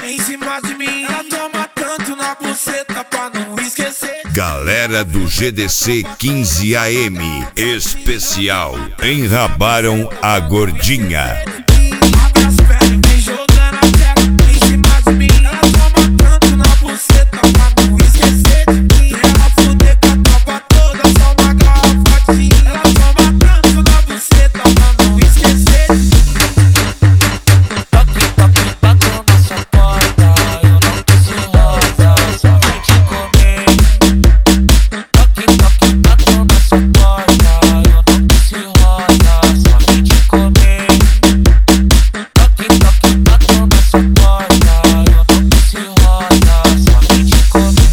em cima de mim. Ela toma tanto na buceta pra não esquecer. Galera do GDC 15 AM especial, enrabaram a gordinha. Abre as pernas, vem jogando a tela em cima de mim. Ela toma tanto na buceta pra não esquecer de mim. Ela fuder com a tropa toda, só uma garrafatinha. Ela toma tanto na buceta pra não esquecer de mim. Toque, toque, bateu na sua porta, eu não quis rosa, só vim te comer. Toque, toque, bateu na sua porta, eu não quis rosa, só vim te comer. Toque, toque, bateu na sua porta, eu não quis rosa, só vim te comer.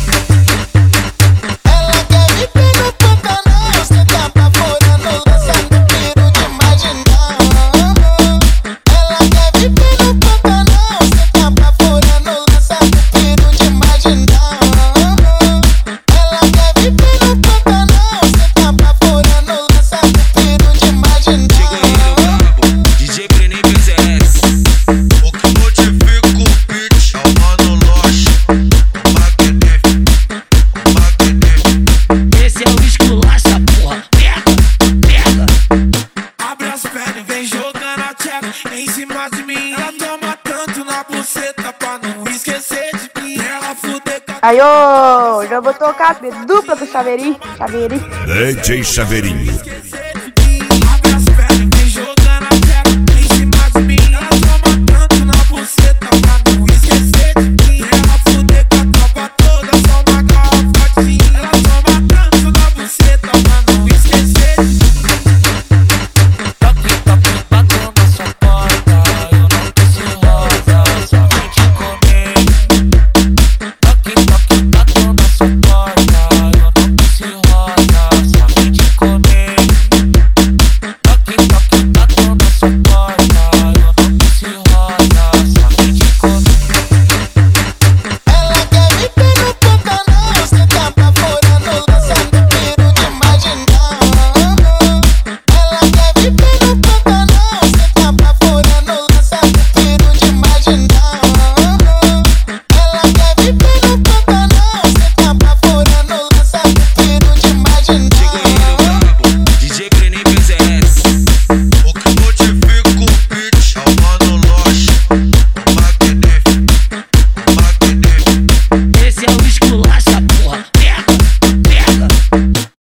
Ela quer viver no Pantanal, cê tá apavorando, lançando piro de marginal. Ela quer viver no Pantanal, cê tá apavorando, lançando piro de marginal. Ela quer viver no Pantanal, cê tá apavorando, lançando piro de marginal. DJ Brenem PZS. O que modifica o beat é o Mano Loche, o Magnífico, o Magnífico. Esse é o esculacha, porra. Pega, pega. Abre as pernas, vem jogando a tcheca em cima de mim. Ela toma tanto na buceta pra não esquecer de mim. Ela fuder com a Aí, ô, já vou tocar dupla do Chaveirinho. DJ Chaveirinho. esquecer